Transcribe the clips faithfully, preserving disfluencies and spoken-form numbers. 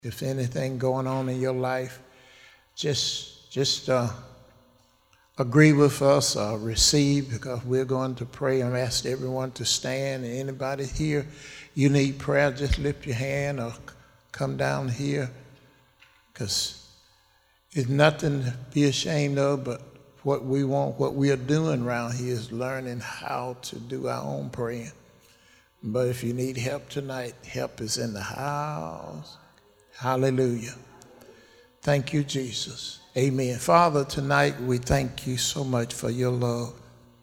If anything going on in your life, just just uh, agree with us or receive, because we're going to pray and ask everyone to stand. And anybody here, you need prayer, just lift your hand or come down here, because it's nothing to be ashamed of, but what we want, what we are doing around here is learning how to do our own praying. But if you need help tonight, help is in the house. Hallelujah. Thank you, Jesus. Amen. Father, tonight we thank you so much for your love.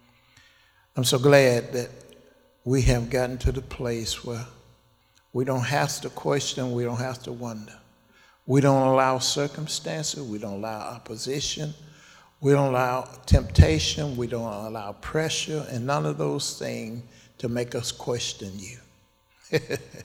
I'm so glad that we have gotten to the place where we don't have to question, we don't have to wonder. We don't allow circumstances, we don't allow opposition, we don't allow temptation, we don't allow pressure, and none of those things to make us question you.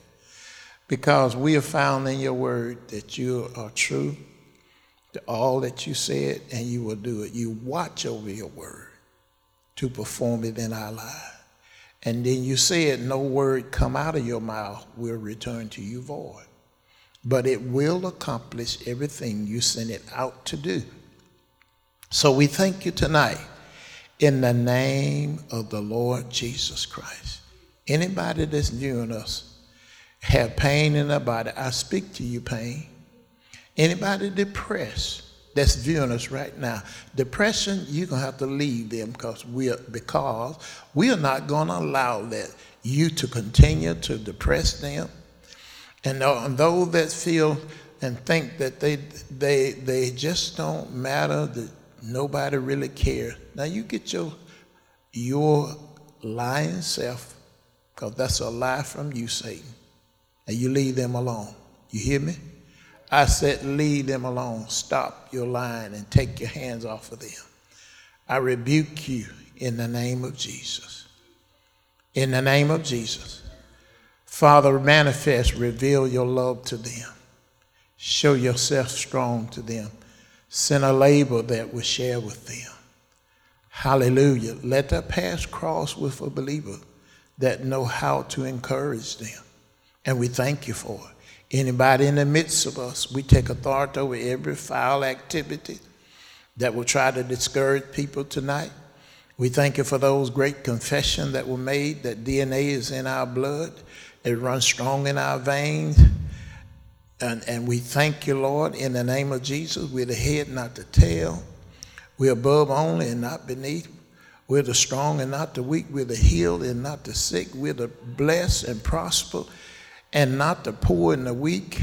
Because we have found in your word that you are true to all that you said, and you will do it. You watch over your word to perform it in our lives. And then you said no word come out of your mouth will return to you void, but it will accomplish everything you sent it out to do. So we thank you tonight in the name of the Lord Jesus Christ. Anybody that's viewing us have pain in their body, I speak to you, pain. Anybody depressed that's viewing us right now, depression, you're going to have to leave them, because we are, because we are not going to allow that you to continue to depress them. And those that feel and think that they they they just don't matter, that nobody really cares. Now you get your your lying self, because that's a lie from you, Satan. And you leave them alone. You hear me? I said leave them alone. Stop your lying and take your hands off of them. I rebuke you in the name of Jesus. In the name of Jesus. Father, manifest, reveal your love to them. Show yourself strong to them. Send a labor that will share with them. Hallelujah. Let their paths cross with a believer that know how to encourage them. And we thank you for it. Anybody in the midst of us, we take authority over every foul activity that will try to discourage people tonight. We thank you for those great confessions that were made, that D N A is in our blood. It runs strong in our veins. And, and we thank you, Lord, in the name of Jesus. We're the head, not the tail. We're above only and not beneath. We're the strong and not the weak. We're the healed and not the sick. We're the blessed and prosper and not the poor and the weak.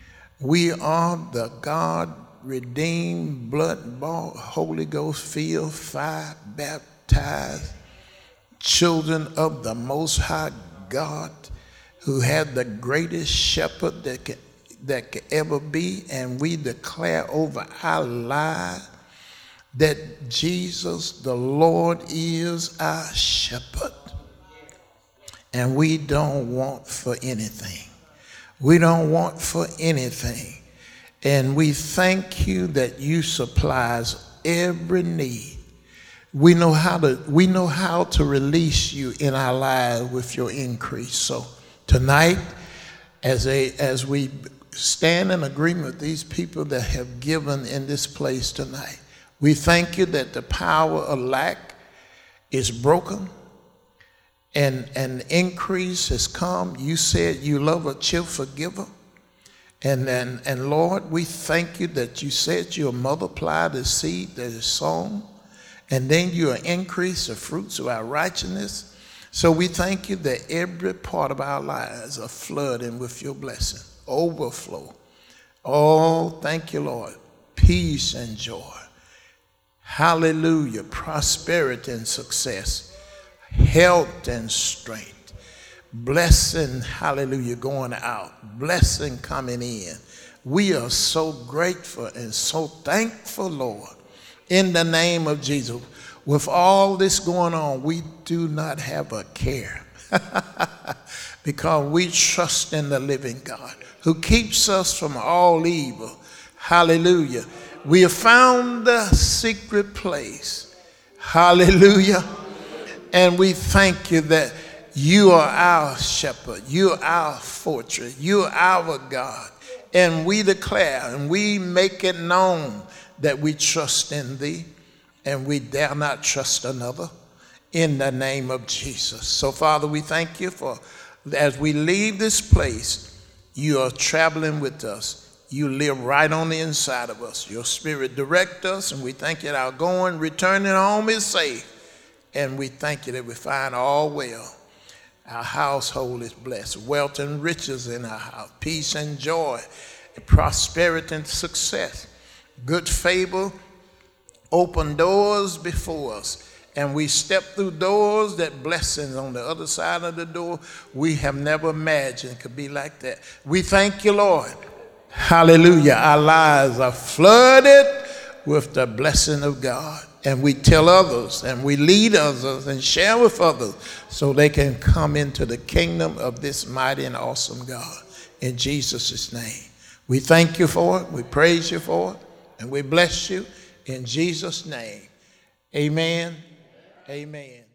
We are the God-redeemed, blood-bought, Holy Ghost-filled, fire-baptized children of the Most High God, who had the greatest shepherd that could, that could ever be. And we declare over our lives that Jesus, the Lord, is our shepherd. And we don't want for anything. We don't want for anything. And we thank you that you supplies every need. We know how to, we know how to release you in our lives with your increase. So tonight, as a as we stand in agreement with these people that have given in this place tonight, we thank you that the power of lack is broken. And an increase has come. You said you love a cheerful giver. And, and, and Lord, we thank you that you said you'll multiply the seed that is sown. And then you'll increase the fruits of our righteousness. So we thank you that every part of our lives are flooding with your blessing. Overflow. Oh, thank you, Lord. Peace and joy. Hallelujah. Prosperity and success. Health and strength, blessing, hallelujah, going out, blessing coming in. We are so grateful and so thankful, Lord, in the name of Jesus. With all this going on, we do not have a care because we trust in the living God who keeps us from all evil. Hallelujah. We have found the secret place. Hallelujah. And we thank you that you are our shepherd. You are our fortress. You are our God. and we declare and we make it known that we trust in thee and we dare not trust another, in the name of Jesus. So, Father, we thank you for, as we leave this place, you are traveling with us. You live right on the inside of us. Your spirit direct us, and we thank you that our going, returning home is safe. And we thank you that we find all well. Our household is blessed. Wealth and riches in our house. Peace and joy, and prosperity and success. Good favor, open doors before us. And we step through doors that blessings on the other side of the door we have never imagined could be like that. We thank you, Lord. Hallelujah. Our lives are flooded with the blessing of God. And we tell others and we lead others and share with others so they can come into the kingdom of this mighty and awesome God. In Jesus' name. We thank you for it. We praise you for it. And we bless you in Jesus' name. Amen. Amen.